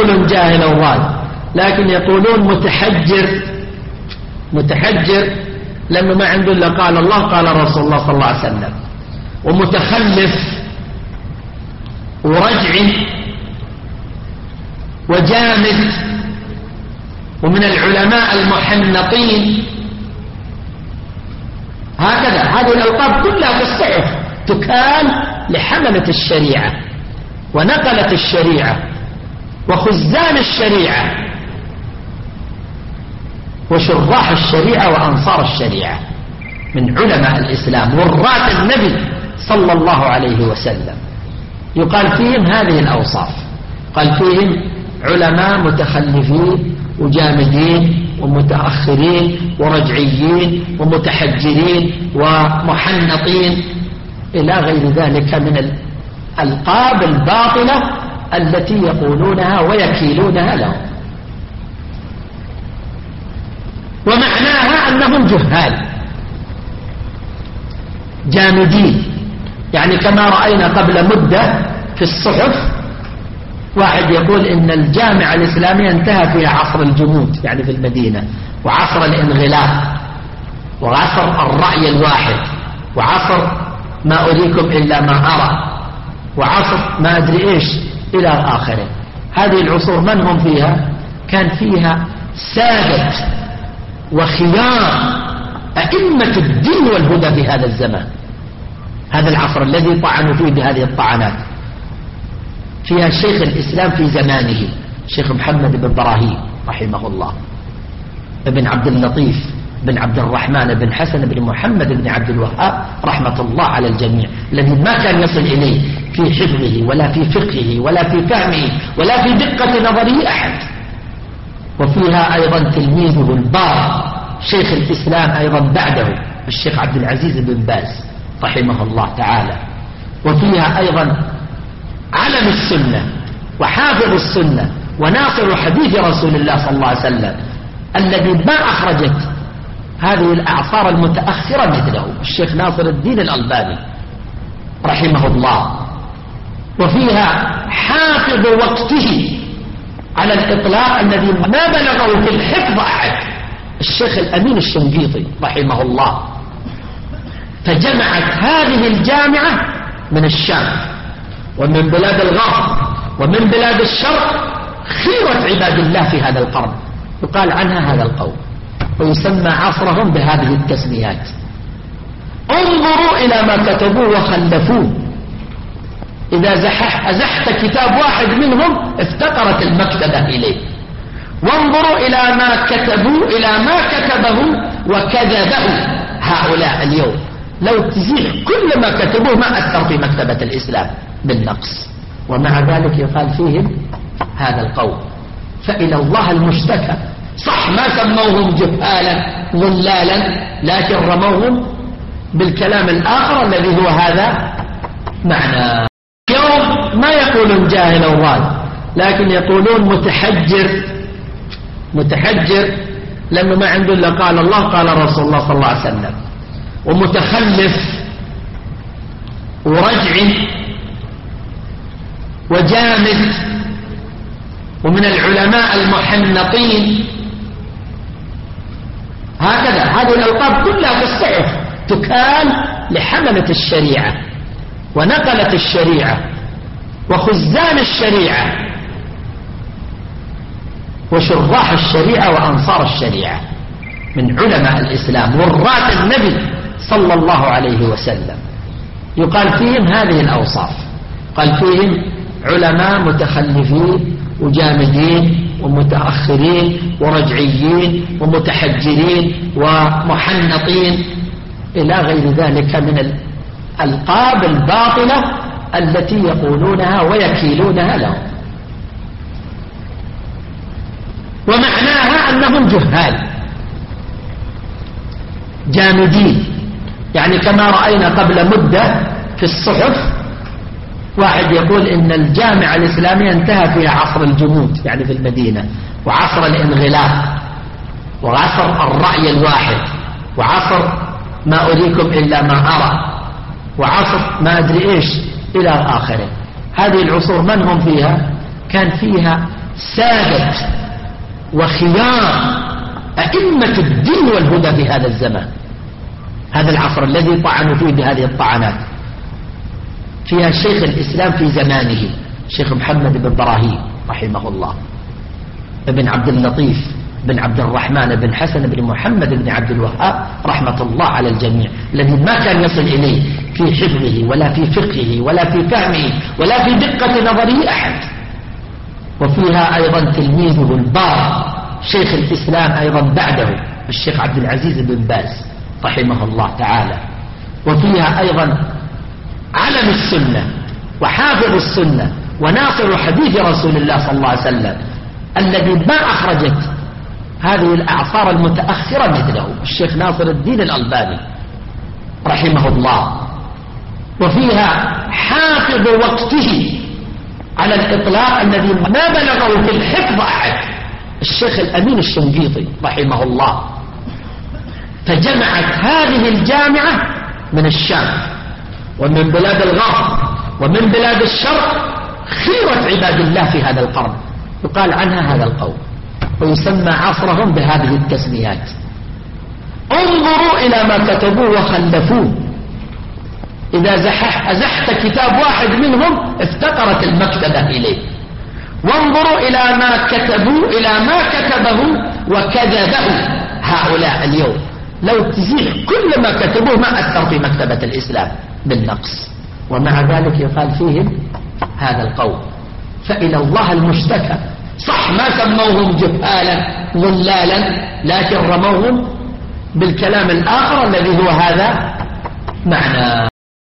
يقولون جاهل أو ضال، لكن يقولون متحجر لأنه ما عنده إلا قال الله قال رسول الله صلى الله عليه وسلم، ومتخلف ورجع وجامد، ومن العلماء المحنطين. هكذا هذه الألقاب كلها في الصحف تكال لحملة الشريعة ونقلة الشريعة وخزان الشريعة وشراح الشريعة وأنصار الشريعة من علماء الإسلام وراث النبي صلى الله عليه وسلم. يقال فيهم هذه الأوصاف، قال فيهم علماء متخلفين وجامدين ومتأخرين ورجعيين ومتحجرين ومحنطين إلى غير ذلك من الألقاب الباطلة التي يقولونها ويكيلونها لهم. ومعناها أنهم جهال جامدين، يعني كما رأينا قبل مدة في الصحف واحد يقول إن الجامعة الإسلامية انتهى فيها عصر الجمود، يعني في المدينة، وعصر الانغلاق، وعصر الرأي الواحد، وعصر ما أريكم إلا ما أرى، وعصر ما أدري إيش إلى آخره. هذه العصور من هم فيها؟ كان فيها سادة وخيار أئمة الدين والهدى في هذا الزمان، هذا العصر الذي طعنوا فيه بهذه الطعنات. فيها شيخ الإسلام في زمانه شيخ محمد بن إبراهيم رحمه الله، ابن عبد اللطيف بن عبد الرحمن بن حسن بن محمد بن عبد الوهاب رحمة الله على الجميع، الذي ما كان يصل إليه في حفظه ولا في فقهه ولا في فهمه ولا في دقة نظره أحد. وفيها أيضا تلميذه البار شيخ الإسلام أيضا بعده الشيخ عبد العزيز بن باز رحمه الله تعالى. وفيها أيضا علم السنة وحافظ السنة وناصر حديث رسول الله صلى الله عليه وسلم، الذي ما أخرجت هذه الأعصار المتأخرة مثله الشيخ ناصر الدين الألباني رحمه الله. وفيها حافظ وقته على الإطلاق الذي ما بلغه في الحفظ أحد الشيخ الأمين الشنقيطي رحمه الله. فجمعت هذه الجامعة من الشام ومن بلاد الغرب ومن بلاد الشرق خيرة عباد الله في هذا القرن، يقال عنها هذا القول، ويسمى عصرهم بهذه التسميات. انظروا إلى ما كتبوه وخلفوه، إذا أزحت كتاب واحد منهم افتقرت المكتبة إليه. وانظروا إلى ما كتبوا إلى ما كتبه وكذبه هؤلاء اليوم، لو تزيح كل ما كتبوه ما أثر في مكتبة الإسلام بالنقص، ومع ذلك يقال فيهم هذا القول. فإلى الله المشتكى. صح ما سموهم جهالا ضلالا، لكن رموهم بالكلام الآخر الذي هو هذا معنى. يوم ما يقولون جاهل أو ضال، لكن يقولون متحجر لأنه ما عنده إلا قال الله قال رسول الله صلى الله عليه وسلم، ومتخلف ورجع وجامد، ومن العلماء المحنطين. هكذا هذه الألقاب كلها في الصحف تكال لحملة الشريعة ونقلة الشريعة وخزان الشريعة وشراح الشريعة وأنصار الشريعة من علماء الإسلام وراث النبي صلى الله عليه وسلم. يقال فيهم هذه الأوصاف، قال فيهم علماء متخلفين وجامدين ومتأخرين ورجعيين ومتحجرين ومحنطين إلى غير ذلك من الألقاب الباطلة التي يقولونها ويكيلونها لهم. ومعناها أنهم جهال جامدين، يعني كما رأينا قبل مدة في الصحف واحد يقول إن الجامعة الإسلامية انتهى فيها عصر الجمود، يعني في المدينة، وعصر الانغلاق، وعصر الرأي الواحد، وعصر ما أريكم إلا ما أرى، وعصر ما أدري إيش إلى آخره. هذه العصور من هم فيها؟ كان فيها سادة وخيار أئمة الدين والهدى في هذا الزمان، هذا العصر الذي طعنوا فيه بهذه الطعنات. فيها شيخ الإسلام في زمانه الشيخ محمد بن براهيم رحمه الله، ابن عبد اللطيف بن عبد الرحمن بن حسن بن محمد بن عبد الوهاب رحمة الله على الجميع، الذي ما كان يصل إليه في حفظه ولا في فقهه ولا في فهمه ولا في دقة نظره أحد. وفيها أيضا تلميذه البار شيخ الإسلام أيضا بعده الشيخ عبد العزيز بن باز رحمه الله تعالى. وفيها أيضا علم السنة وحافظ السنة وناصر حديث رسول الله صلى الله عليه وسلم، الذي ما أخرجت هذه الأعصار المتأخرة مثله الشيخ ناصر الدين الألباني رحمه الله. وفيها حافظ وقته على الإطلاق الذي ما بلغه في الحفظ أحد الشيخ الأمين الشنقيطي رحمه الله. فجمعت هذه الجامعة من الشام ومن بلاد الغرب ومن بلاد الشرق خيرة عباد الله في هذا القرن، يقال عنها هذا القول، ويسمى عصرهم بهذه التسميات. انظروا إلى ما كتبوه وخلفوه، إذا أزحت كتاب واحد منهم افتقرت المكتبة إليه. وانظروا إلى ما كتبوا، إلى ما كتبه وكذبه هؤلاء اليوم، لو تزيح كل ما كتبوه ما أثر في مكتبة الإسلام بالنقص، ومع ذلك يقال فيهم هذا القول. فإلى الله المشتكى. صح ما سموهم جهالا ضلالا، لكن رموهم بالكلام الآخر الذي هو هذا معنى